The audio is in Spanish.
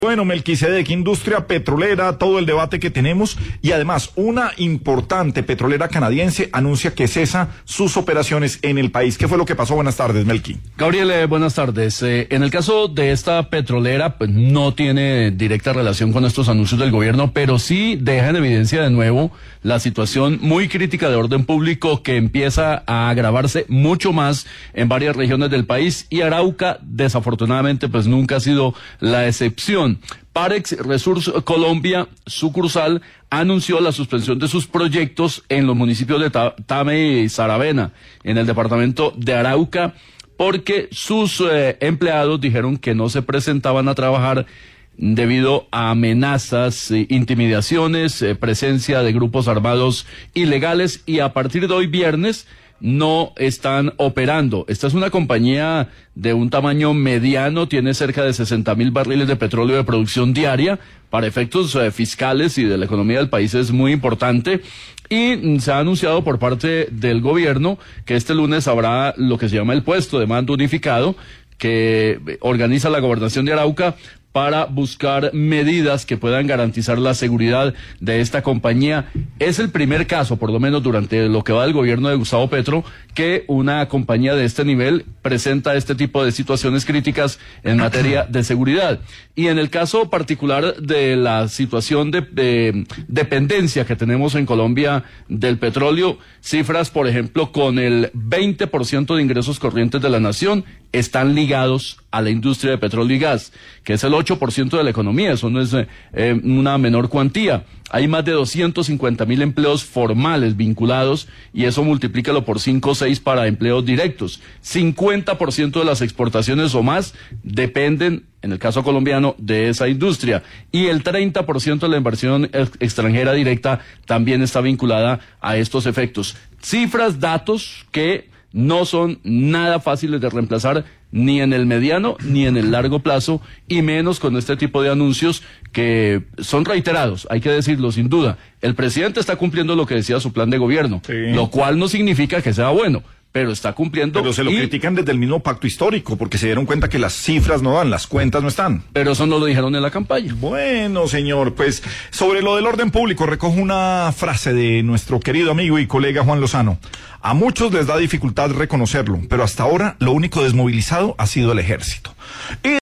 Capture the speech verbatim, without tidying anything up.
Bueno, Melquisedec, industria petrolera, todo el debate que tenemos y además una importante petrolera canadiense anuncia que cesa sus operaciones en el país. ¿Qué fue lo que pasó? Buenas tardes, Melqui. Gabriel, eh, buenas tardes. Eh, en el caso de esta petrolera, pues no tiene directa relación con estos anuncios del gobierno, pero sí deja en evidencia de nuevo la situación muy crítica de orden público que empieza a agravarse mucho más en varias regiones del país y Arauca, desafortunadamente, pues nunca ha sido la excepción. Parex Resources Colombia, sucursal, anunció la suspensión de sus proyectos en los municipios de Tame y Saravena, en el departamento de Arauca, porque sus eh, empleados dijeron que no se presentaban a trabajar debido a amenazas, eh, intimidaciones, eh, presencia de grupos armados ilegales, y a partir de hoy viernes no están operando. Esta es una compañía de un tamaño mediano, tiene cerca de sesenta mil barriles de petróleo de producción diaria. Para efectos eh, fiscales y de la economía del país es muy importante. Y mm, se ha anunciado por parte del gobierno que este lunes habrá lo que se llama el puesto de mando unificado, que organiza la gobernación de Arauca para buscar medidas que puedan garantizar la seguridad de esta compañía. Es el primer caso, por lo menos durante lo que va del gobierno de Gustavo Petro, que una compañía de este nivel presenta este tipo de situaciones críticas en materia de seguridad. Y en el caso particular de la situación de, de dependencia que tenemos en Colombia del petróleo, cifras, por ejemplo, con el veinte por ciento de ingresos corrientes de la nación están ligados a la industria de petróleo y gas, que es el ocho por ciento de la economía. Eso no es eh, una menor cuantía. Hay más de doscientos cincuenta mil empleos formales vinculados y eso multiplícalo por cinco o seis para empleos directos. cincuenta por ciento de las exportaciones o más dependen, en el caso colombiano, de esa industria. Y el treinta por ciento de la inversión ex- extranjera directa también está vinculada a estos efectos. Cifras, datos que no son nada fáciles de reemplazar ni en el mediano ni en el largo plazo, y menos con este tipo de anuncios que son reiterados, hay que decirlo sin duda. El presidente está cumpliendo lo que decía su plan de gobierno, sí, lo cual no significa que sea bueno, pero está cumpliendo. Pero se lo y... critican desde el mismo pacto histórico, porque se dieron cuenta que las cifras no dan, las cuentas no están. Pero eso no lo dijeron en la campaña. Bueno, señor, pues sobre lo del orden público, recojo una frase de nuestro querido amigo y colega Juan Lozano. A muchos les da dificultad reconocerlo, pero hasta ahora lo único desmovilizado ha sido el ejército. Y